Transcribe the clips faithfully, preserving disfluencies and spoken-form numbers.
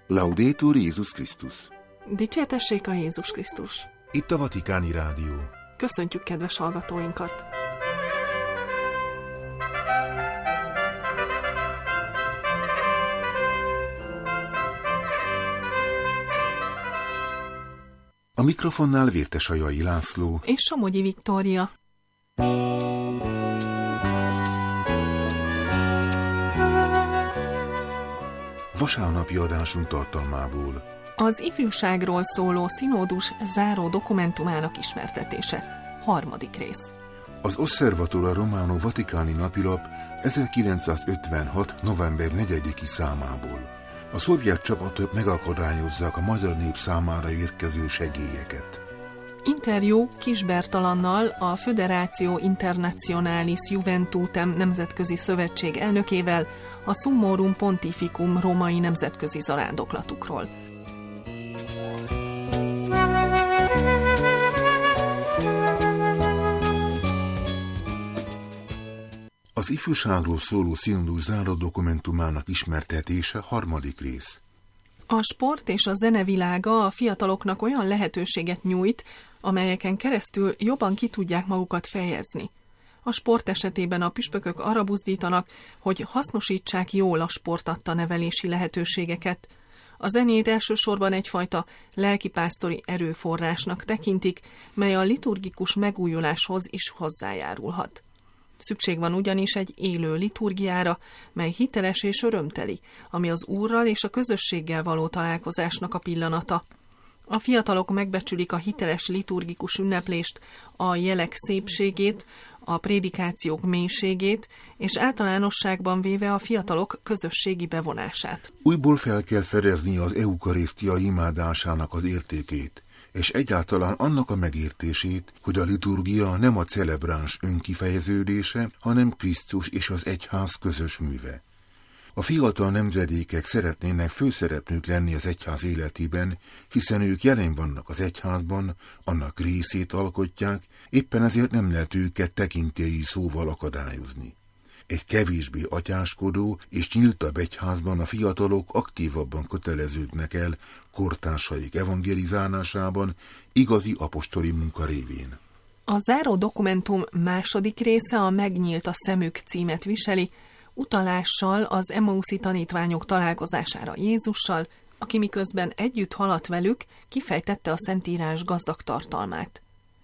Laudetur Jézus Krisztus. Dicsértessék a Jézus Krisztus. Itt a Vatikáni Rádió. Köszöntjük kedves hallgatóinkat! A mikrofonnál Vértesajai László és Somogyi Viktória. Vasárnapi adásunk tartalmából: Az ifjúságról szóló szinódus záró dokumentumának ismertetése. Harmadik rész. Az Osservatore Romano Vatikáni napilap ezerkilencszázötvenhat. november negyediki számából. A szovjet csapatok megakadályozzák a magyar nép számára érkező segélyeket. Interjú Kis Bertalannal, a Federáció Internationalis Juventutem nemzetközi szövetség elnökével a Summorum Pontificum római nemzetközi zarándoklatukról. Az ifjúságról szóló szinódus záró dokumentumának ismertetése. Harmadik rész. A sport és a zene világa a fiataloknak olyan lehetőséget nyújt, amelyeken keresztül jobban ki tudják magukat fejezni. A sport esetében a püspökök arra buzdítanak, hogy hasznosítsák jól a sport adta nevelési lehetőségeket. A zenét elsősorban egyfajta lelkipásztori erőforrásnak tekintik, mely a liturgikus megújuláshoz is hozzájárulhat. Szükség van ugyanis egy élő liturgiára, mely hiteles és örömteli, ami az Úrral és a közösséggel való találkozásnak a pillanata. A fiatalok megbecsülik a hiteles liturgikus ünneplést, a jelek szépségét, a prédikációk mélységét, és általánosságban véve a fiatalok közösségi bevonását. Újból fel kell fedezni az eukarisztia imádásának az értékét, és egyáltalán annak a megértését, hogy a liturgia nem a celebráns önkifejeződése, hanem Krisztus és az egyház közös műve. A fiatal nemzedékek szeretnének főszereplők lenni az egyház életében, hiszen ők jelen vannak az egyházban, annak részét alkotják, éppen ezért nem lehet őket tekintélyi szóval akadályozni. Egy kevésbé atyáskodó és nyíltabb egyházban a fiatalok aktívabban köteleződnek el kortársaik evangelizálásában, igazi apostoli munka révén. A záró dokumentum második része, a Megnyílt a szemük címet viseli, utalással az Emmauszi tanítványok találkozására Jézussal, aki miközben együtt haladt velük, kifejtette a Szentírás gazdag tartalmát.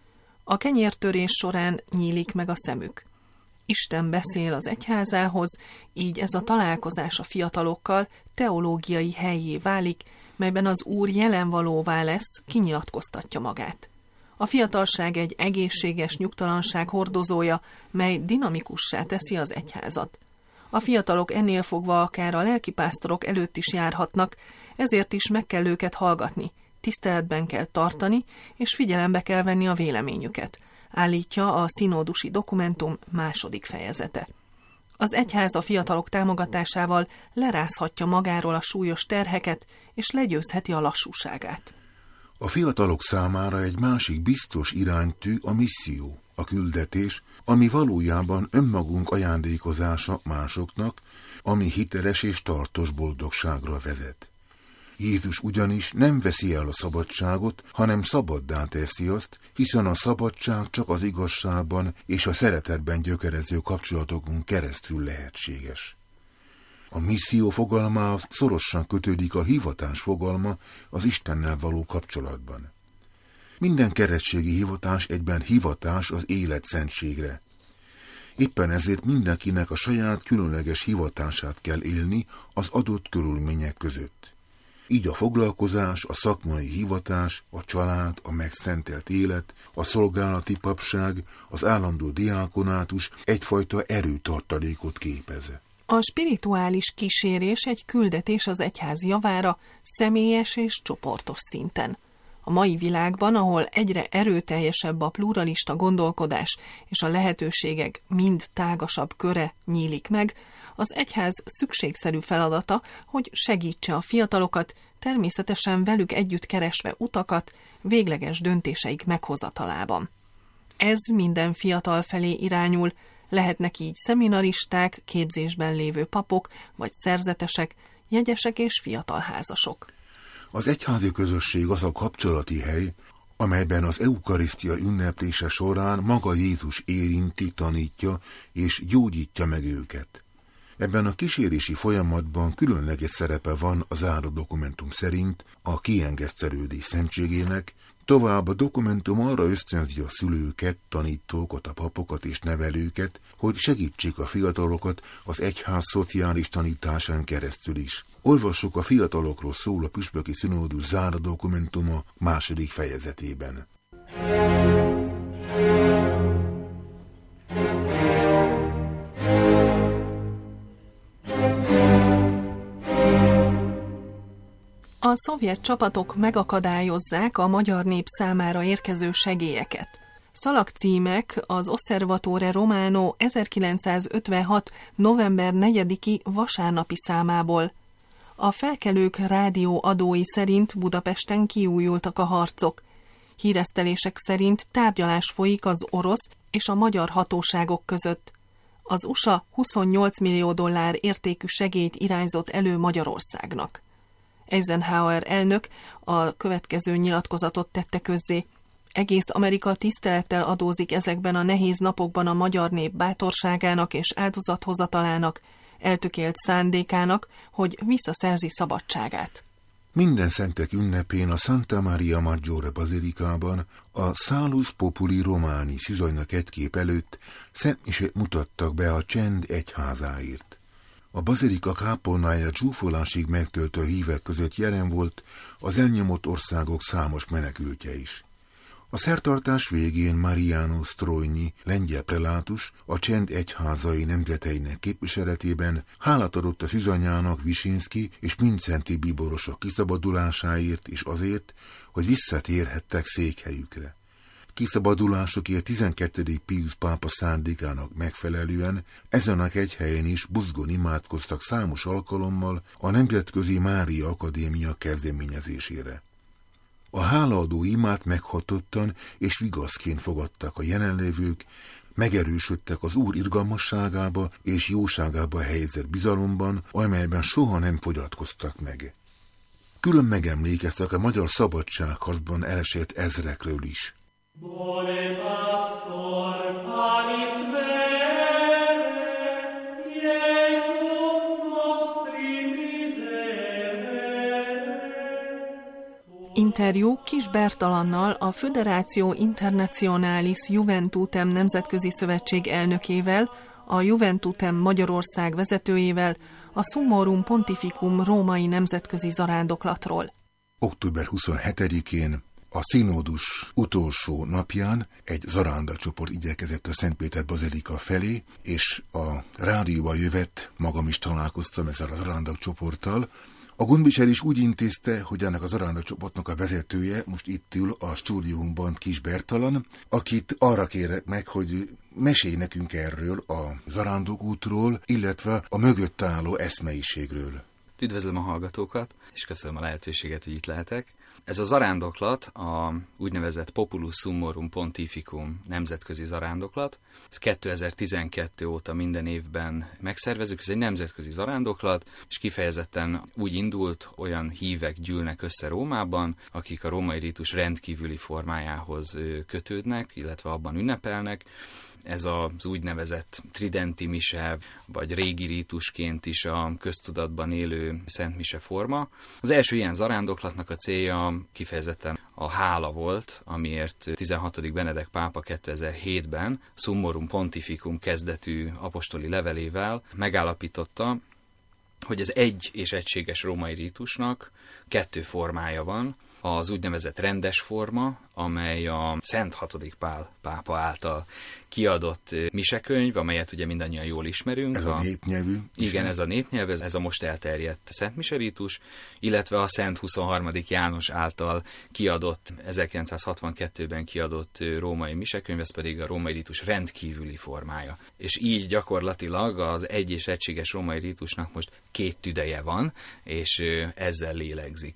A kenyértörés során nyílik meg a szemük. Isten beszél az egyházához, így ez a találkozás a fiatalokkal teológiai hellyé válik, melyben az Úr jelenvalóvá lesz, kinyilatkoztatja magát. A fiatalság egy egészséges nyugtalanság hordozója, mely dinamikussá teszi az egyházat. A fiatalok ennél fogva akár a lelkipásztorok előtt is járhatnak, ezért is meg kell őket hallgatni, tiszteletben kell tartani, és figyelembe kell venni a véleményüket, állítja a szinódusi dokumentum második fejezete. Az egyház a fiatalok támogatásával lerázhatja magáról a súlyos terheket, és legyőzheti a lassúságát. A fiatalok számára egy másik biztos iránytű a misszió, a küldetés, ami valójában önmagunk ajándékozása másoknak, ami hiteles és tartós boldogságra vezet. Jézus ugyanis nem veszi el a szabadságot, hanem szabaddá teszi azt, hiszen a szabadság csak az igazságban és a szeretetben gyökerező kapcsolatokon keresztül lehetséges. A misszió fogalmához szorosan kötődik a hivatás fogalma az Istennel való kapcsolatban. Minden keresztségi hivatás egyben hivatás az élet szentségre. Éppen ezért mindenkinek a saját különleges hivatását kell élni az adott körülmények között. Így a foglalkozás, a szakmai hivatás, a család, a megszentelt élet, a szolgálati papság, az állandó diákonátus egyfajta erőtartalékot képez. A spirituális kísérés egy küldetés az egyház javára, személyes és csoportos szinten. A mai világban, ahol egyre erőteljesebb a pluralista gondolkodás és a lehetőségek mind tágasabb köre nyílik meg, az egyház szükségszerű feladata, hogy segítse a fiatalokat, természetesen velük együtt keresve utakat, végleges döntéseik meghozatalában. Ez minden fiatal felé irányul, lehetnek így szeminaristák, képzésben lévő papok vagy szerzetesek, jegyesek és fiatal házasok. Az egyházi közösség az a kapcsolati hely, amelyben az eukarisztia ünneplése során maga Jézus érinti, tanítja és gyógyítja meg őket. Ebben a kísérési folyamatban különleges szerepe van a záró dokumentum szerint a kiengesztelődés szentségének, tovább a dokumentum arra ösztönzi a szülőket, tanítókat, a papokat és nevelőket, hogy segítsék a fiatalokat az egyház szociális tanításán keresztül is. Olvassuk a fiatalokról szól a püspöki színódus záró dokumentuma második fejezetében. A szovjet csapatok megakadályozzák a magyar nép számára érkező segélyeket. Szalagcímek az Osservatore Romano ezerkilencszázötvenhat. november negyediki vasárnapi számából. A felkelők rádió adói szerint Budapesten kiújultak a harcok. Híresztelések szerint tárgyalás folyik az orosz és a magyar hatóságok között. Az u es á huszonnyolc millió dollár értékű segélyt irányzott elő Magyarországnak. Eisenhower elnök a következő nyilatkozatot tette közzé. Egész Amerika tisztelettel adózik ezekben a nehéz napokban a magyar nép bátorságának és áldozathozatalának, eltökélt szándékának, hogy visszaszerzi szabadságát. Minden szentek ünnepén a Santa Maria Maggiore bazilikában a Salus Populi Romani szűzajna kettkép előtt szentmisét mutattak be a csend egyházáért. A bazilika kápolnája csúfolásig megtöltő hívek között jelen volt az elnyomott országok számos menekültje is. A szertartás végén Mariano Strojnyi, lengyel prelátus, a csend egyházai nemzeteinek képviseletében hálát adott a szűzanyának Visinszky és Mincenti bíborosok kiszabadulásáért és azért, hogy visszatérhettek székhelyükre. Kiszabadulásukért tizenkettedik Pius pápa szándékának megfelelően ezen a kegyhelyen is buzgón imádkoztak számos alkalommal a Nemzetközi Mária Akadémia kezdeményezésére. A hálaadó imát meghatottan és vigaszként fogadtak a jelenlévők, megerősödtek az Úr irgalmasságába és jóságába helyezett bizalomban, amelyben soha nem fogyatkoztak meg. Külön megemlékeztek a magyar szabadságharcban elesett ezrekről is. Bone pastor panis vere, Iesum nostri miserere. Interjú Kis Bertalannal, a Föderáció Internationalis Juventutem Nemzetközi Szövetség elnökével, a Juventutem Magyarország vezetőjével, a Summorum Pontificum római nemzetközi zarándoklatról. október huszonhetedikén a színódus utolsó napján egy zarándacsoport igyekezett a Szentpéter bazilika felé, és a rádióba jövet, magam is találkoztam ezzel a zarándakcsoporttal. A gondvisel is úgy intézte, hogy ennek a zarándakcsoportnak a vezetője most itt ül a stúdiónkban, Kis Bertalan, akit arra kérek meg, hogy mesélj nekünk erről a zarándokútról, illetve a mögött álló eszmeiségről. Üdvözlöm a hallgatókat, és köszönöm a lehetőséget, hogy itt lehetek. Ez a zarándoklat, a úgynevezett Populus Summorum Pontificum nemzetközi zarándoklat. Ez kétezer-tizenkettő óta minden évben megszervezzük, ez egy nemzetközi zarándoklat, és kifejezetten úgy indult, olyan hívek gyűlnek össze Rómában, akik a római rítus rendkívüli formájához kötődnek, illetve abban ünnepelnek. Ez az úgynevezett tridenti mise, vagy régi rítusként is a köztudatban élő szentmise forma. Az első ilyen zarándoklatnak a célja kifejezetten a hála volt, amiért tizenhatodik Benedek pápa kétezer-hétben Summorum Pontificum kezdetű apostoli levelével megállapította, hogy az egy és egységes római rítusnak kettő formája van, az úgynevezett rendes forma, amely a Szent hatodik Pál pápa által kiadott misekönyv, amelyet ugye mindannyian jól ismerünk. Ez a, a népnyelvű. Igen, ez a népnyelv, ez a most elterjedt Szent Miserítus, illetve a Szent huszonharmadik János által kiadott, ezerkilencszázhatvankettőben kiadott római misekönyv, ez pedig a római rítus rendkívüli formája. És így gyakorlatilag az egy és egységes római rítusnak most két tüdeje van, és ezzel lélegzik.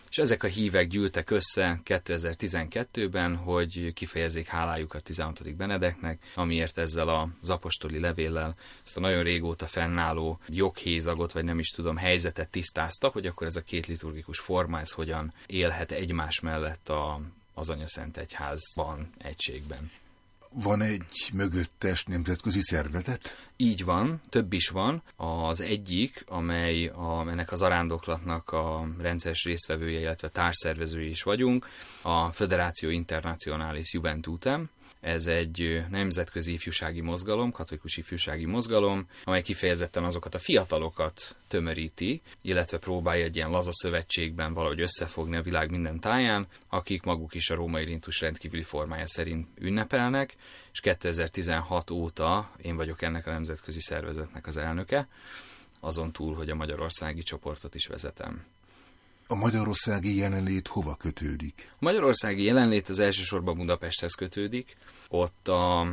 és ezek a hívek gyűltek össze kétezer-tizenkettőben, hogy kifejezzék hálájukat tizenhatodik Benedeknek, amiért ezzel az apostoli levéllel ezt a nagyon régóta fennálló joghézagot, vagy nem is tudom, helyzetet tisztázta, hogy akkor ez a két liturgikus forma, ez hogyan élhet egymás mellett a, az Anyaszent Egyházban, egységben. Van egy mögöttes nemzetközi szervezet? Így van, több is van. Az egyik, amely a, ennek az arándoklatnak a rendszeres résztvevője, illetve társszervezői is vagyunk, a Federatio Internationalis Juventutem. Ez egy nemzetközi ifjúsági mozgalom, katolikus ifjúsági mozgalom, amely kifejezetten azokat a fiatalokat tömöríti, illetve próbálja egy ilyen laza szövetségben valahogy összefogni a világ minden táján, akik maguk is a római rintus rendkívüli formája szerint ünnepelnek, és kétezer-tizenhat óta én vagyok ennek a nemzetközi szervezetnek az elnöke, azon túl, hogy a magyarországi csoportot is vezetem. A magyarországi jelenlét hova kötődik? A magyarországi jelenlét az elsősorban Budapesthez kötődik. Ott a,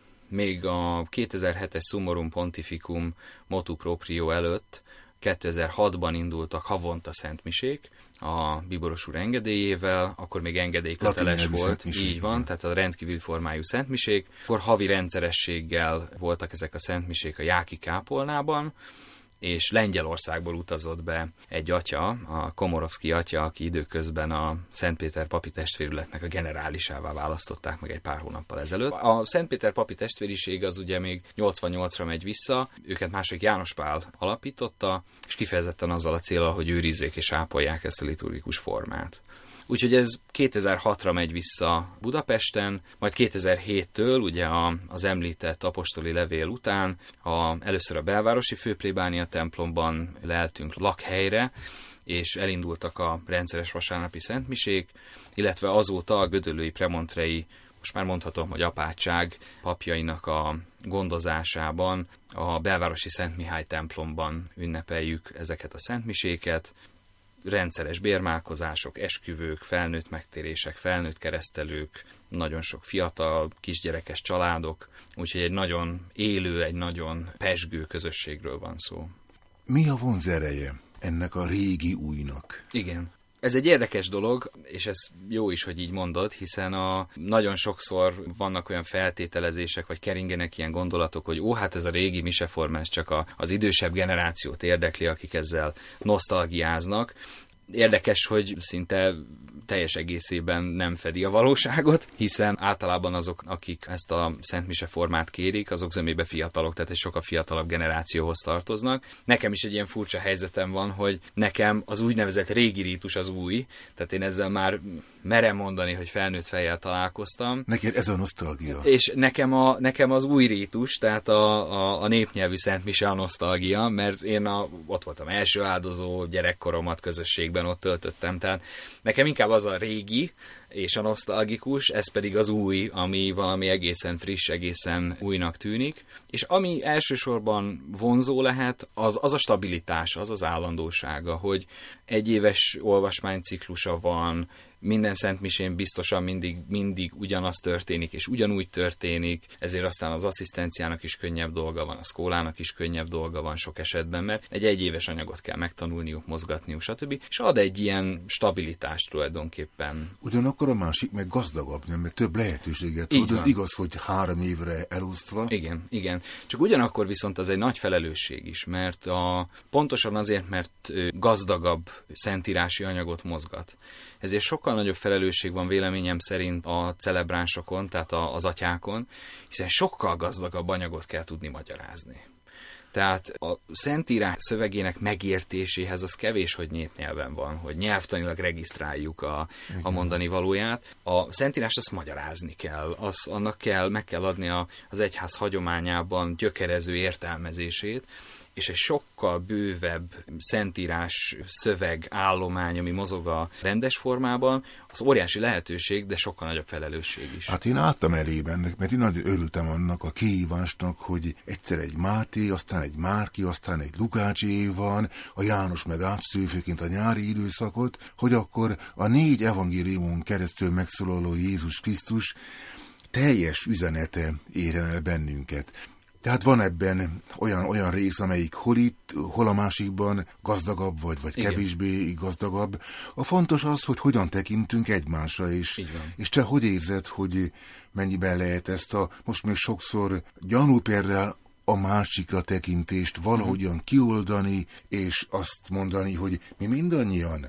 még a kétezer-hetes Summorum Pontificum motu proprio előtt kétezer-hatban indultak havonta szentmisék a bíboros úr engedélyével, akkor még engedélyköteles volt, így van, tehát a rendkívüli formájú szentmisék. Akkor havi rendszerességgel voltak ezek a szentmisék a Jáki kápolnában, és Lengyelországból utazott be egy atya, a Komorovszki atya, aki időközben a Szentpéter papi testvérületnek a generálisává választották meg egy pár hónappal ezelőtt. A Szentpéter papi testvériség az ugye még nyolcvannyolcra megy vissza, őket második János Pál alapította, és kifejezetten azzal a céllal, hogy őrizzék és ápolják ezt a liturgikus formát. Úgyhogy ez kétezer-hatra megy vissza Budapesten, majd kétezer-héttől ugye a, az említett apostoli levél után a, először a belvárosi főplébánia templomban leltünk lakhelyre, és elindultak a rendszeres vasárnapi szentmisék, illetve azóta a gödöllői premontrei, most már mondhatom, hogy apátság papjainak a gondozásában a belvárosi Szent Mihály templomban ünnepeljük ezeket a szentmiséket. Rendszeres bérmálkozások, esküvők, felnőtt megtérések, felnőtt keresztelők, nagyon sok fiatal, kisgyerekes családok, úgyhogy egy nagyon élő, egy nagyon pezsgő közösségről van szó. Mi a vonzereje ennek a régi újnak? Igen. Ez egy érdekes dolog, és ez jó is, hogy így mondod, hiszen a, nagyon sokszor vannak olyan feltételezések, vagy keringenek ilyen gondolatok, hogy ó, hát ez a régi miseforma, ez csak a, az idősebb generációt érdekli, akik ezzel nosztalgiáznak. Érdekes, hogy szinte teljes egészében nem fedi a valóságot, hiszen általában azok, akik ezt a Szent Mise formát kérik, azok zömébe fiatalok, tehát egy sokkal fiatalabb generációhoz tartoznak. Nekem is egy ilyen furcsa helyzetem van, hogy nekem az úgynevezett régi rítus az új, tehát én ezzel már merem mondani, hogy felnőtt fejjel találkoztam. Neked ez a nosztalgia. És nekem, a, nekem az új rítus, tehát a, a, a népnyelvű Szent Mise a nosztalgia, mert én a, ott voltam első áldozó, gyerekkoromat közösségben ott töltöttem, tehát nekem inkább az a régi és a nosztalgikus, ez pedig az új, ami valami egészen friss, egészen újnak tűnik. És ami elsősorban vonzó lehet, az, az a stabilitás, az az állandósága, hogy egy éves olvasmányciklusa van, minden szentmisén biztosan mindig, mindig ugyanaz történik, és ugyanúgy történik, ezért aztán az asszisztenciának is könnyebb dolga van, a szkólának is könnyebb dolga van sok esetben, mert egy egyéves anyagot kell megtanulniuk, mozgatniuk, stb. És ad egy ilyen stabilitást tulajdonképpen. Ugyanakkor a másik meg gazdagabb, nem? Meg több lehetőséget ad. Az igaz, hogy három évre elosztva. Igen, igen. Csak ugyanakkor viszont az egy nagy felelősség is, mert a, pontosan azért, mert gazdagabb szentírási anyagot mozgat. Ezért sokkal nagyobb felelősség van véleményem szerint a celebránsokon, tehát az atyákon, hiszen sokkal gazdagabb anyagot kell tudni magyarázni. Tehát a Szentírás szövegének megértéséhez az kevés, hogy népnyelven van, hogy nyelvtanilag regisztráljuk a, a mondani valóját. A Szentírást azt magyarázni kell, az, annak kell, meg kell adni a, az egyház hagyományában gyökerező értelmezését, és egy sokkal bővebb szentírás szöveg állomány, ami mozog a rendes formában, az óriási lehetőség, de sokkal nagyobb felelősség is. Hát én álltam elében, mert én nagyon örültem annak a kihívásnak, hogy egyszer egy Máté, aztán egy Márki, aztán egy Lukácsi van, a János meg átszőfőként a nyári időszakot, hogy akkor a négy evangéliumon keresztül megszólaló Jézus Krisztus teljes üzenete érjen el bennünket. Tehát van ebben olyan, olyan rész, amelyik hol itt, hol a másikban gazdagabb vagy, vagy Igen. kevésbé gazdagabb. A fontos az, hogy hogyan tekintünk egymásra, és, és te hogy érzed, hogy mennyiben lehet ezt a most még sokszor gyanú például a másikra tekintést valahogyan kioldani, és azt mondani, hogy mi mindannyian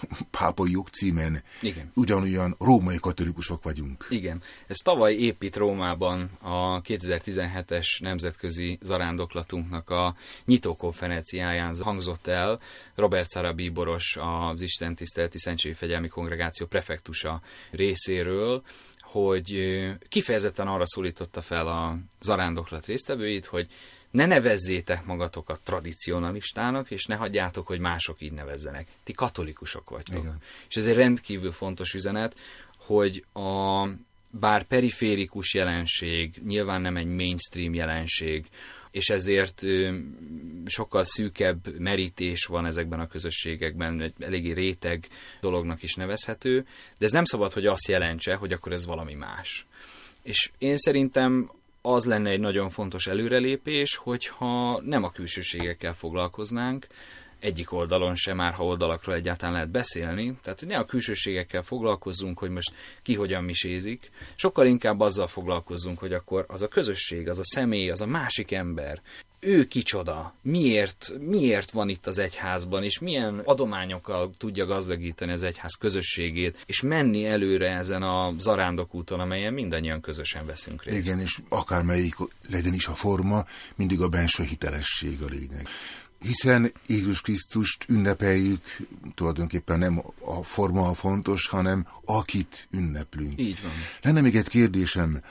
pápai jogcímen Igen. ugyanolyan római katolikusok vagyunk. Igen. Ez tavaly épp itt Rómában a kétezer-tizenhetes nemzetközi zarándoklatunknak a nyitókonferenciáján hangzott el. Robert Szara bíboros, az istentiszteleti Szentségfegyelmi Kongregáció prefektusa részéről, hogy kifejezetten arra szólította fel a zarándoklat résztvevőit, hogy ne nevezzétek magatokat tradicionalistának, és ne hagyjátok, hogy mások így nevezzenek. Ti katolikusok vagytok. Igen. És ez egy rendkívül fontos üzenet, hogy a bár periférikus jelenség, nyilván nem egy mainstream jelenség, és ezért ö, sokkal szűkebb merítés van ezekben a közösségekben, egy eléggé réteg dolognak is nevezhető, de ez nem szabad, hogy azt jelentse, hogy akkor ez valami más. És én szerintem az lenne egy nagyon fontos előrelépés, hogyha nem a külsőségekkel foglalkoznánk, egyik oldalon sem, már ha oldalakról egyáltalán lehet beszélni, tehát hogy ne a külsőségekkel foglalkozzunk, hogy most ki hogyan misézik, sokkal inkább azzal foglalkozzunk, hogy akkor az a közösség, az a személy, az a másik ember, ő kicsoda, miért, miért van itt az egyházban, és milyen adományokkal tudja gazdagítani az egyház közösségét, és menni előre ezen a zarándokúton, amelyen mindannyian közösen veszünk részt. Igen, és akármelyik legyen is a forma, mindig a benső hitelesség a lényeg. Hiszen Jézus Krisztust ünnepeljük, tulajdonképpen nem a forma a fontos, hanem akit ünneplünk. Így van. Lenne még egy kérdésem,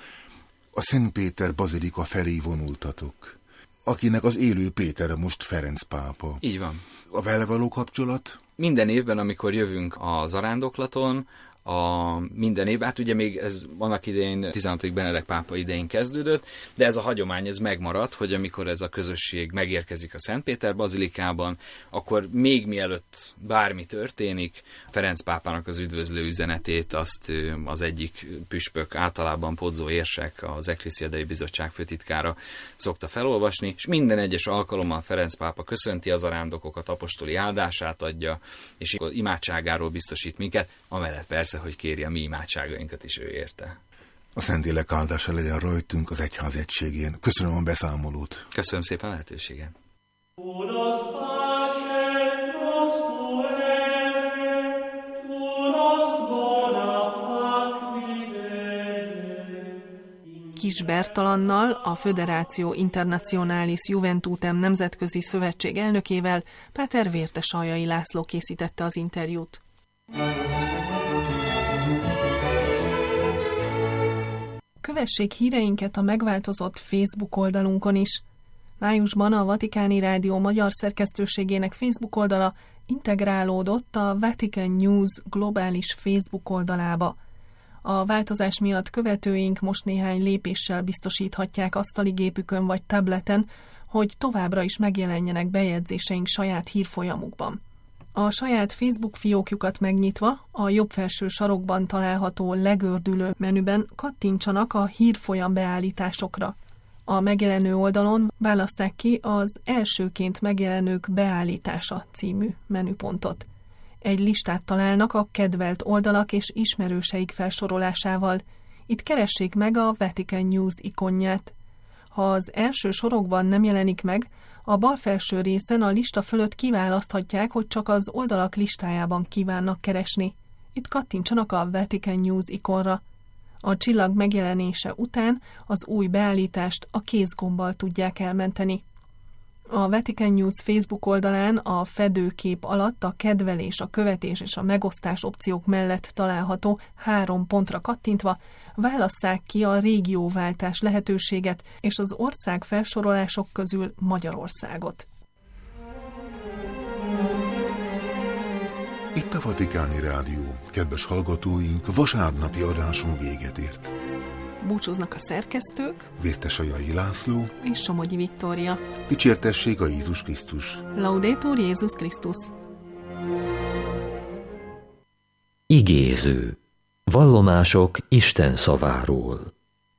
a Szent Péter bazilika felé vonultatok, akinek az élő Péter most Ferenc pápa. Így van. A vele való kapcsolat? Minden évben, amikor jövünk a zarándoklaton, a minden év, hát ugye még ez annak idején tizenhatodik Benedek pápa idején kezdődött, de ez a hagyomány ez megmaradt, hogy amikor ez a közösség megérkezik a Szent Péter bazilikában, akkor még mielőtt bármi történik, Ferenc pápának az üdvözlő üzenetét azt az egyik püspök, általában Pozzó érsek, az Eklészsiádei Bizottság főtitkára szokta felolvasni, és minden egyes alkalommal Ferenc pápa köszönti az zarándokokat, apostoli áldását adja, és imádságáról biztosít minket, amellett persze, hogy kéri a mi imádságainkat is ő érte. A Szentlélek áldása legyen rajtunk az egyház egységén. Köszönöm a beszámolót. Köszönöm szépen a lehetőséget. Kis Bertalannal, a Föderáció Internationalis Juventutem nemzetközi szövetség elnökével Páter Vértesaljai László készítette az interjút. Kövessék híreinket a megváltozott Facebook oldalunkon is. Májusban a Vatikáni Rádió magyar szerkesztőségének Facebook oldala integrálódott a Vatican News globális Facebook oldalába. A változás miatt követőink most néhány lépéssel biztosíthatják asztaligépükön vagy tableten, hogy továbbra is megjelenjenek bejegyzéseink saját hírfolyamukban. A saját Facebook fiókjukat megnyitva, a jobb felső sarokban található legördülő menüben kattintsanak a hírfolyam beállításokra. A megjelenő oldalon válasszák ki az elsőként megjelenők beállítása című menüpontot. Egy listát találnak a kedvelt oldalak és ismerőseik felsorolásával. Itt keressék meg a Vatican News ikonját. Ha az első sorokban nem jelenik meg, a bal felső részen a lista fölött kiválaszthatják, hogy csak az oldalak listájában kívánnak keresni. Itt kattintsanak a Vatican News ikonra. A csillag megjelenése után az új beállítást a kézgombbal tudják elmenteni. A Vatican News Facebook oldalán a fedőkép alatt a kedvelés, a követés és a megosztás opciók mellett található három pontra kattintva válasszák ki a régióváltás lehetőséget és az ország felsorolások közül Magyarországot. Itt a Vatikáni Rádió, kedves hallgatóink, vasárnapi adásunk véget ért. Búcsúznak a szerkesztők, Vértesaljai László és Somogyi Viktória. Dicsértessék a Jézus Krisztus. Laudetur Jézus Krisztus. Igéző. Vallomások Isten szaváról.